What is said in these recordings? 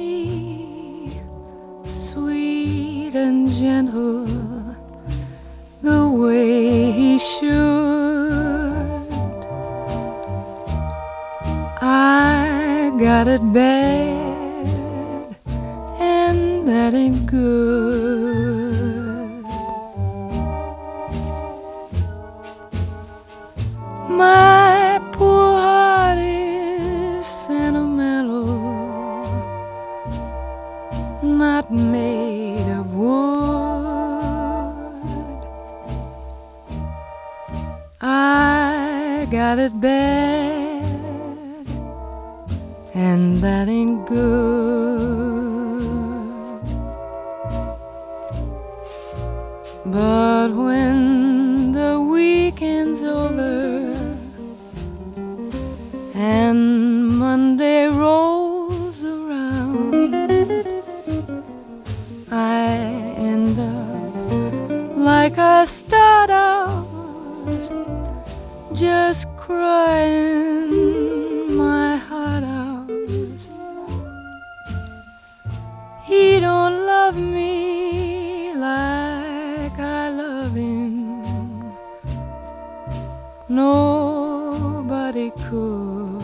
me, sweet and gentle, the way he should. I got it bad, and that ain't good. My poor heart is sentimental, not made of wood. I got it bad, and that ain't good. But when the weekend's over and Monday rolls around, I end up like I start out, just crying my heart out. He don't love me like I love him. Nobody could.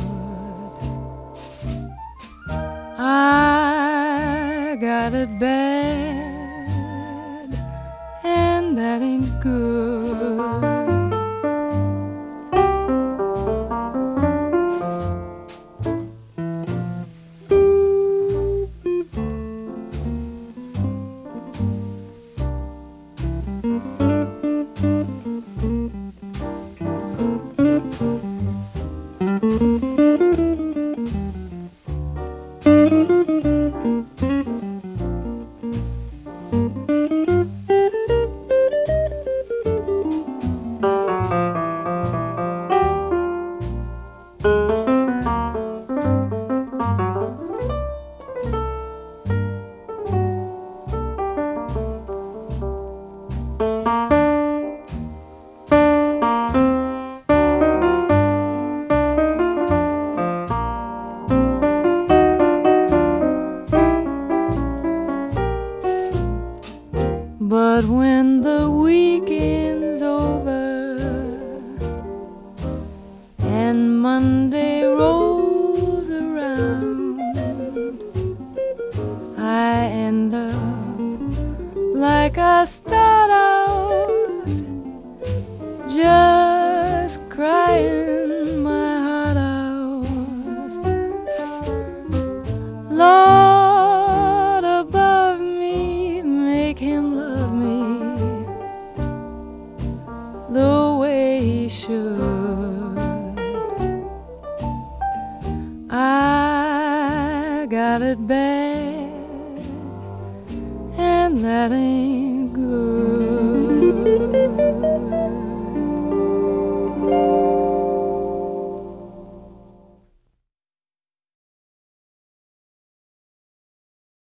I got it bad, and that ain't good. But when the weekend's over and Monday rolls around, I end up like I start out, just crying my heart out. Lord above me, make him love me the way he should. I got it bad, and that ain't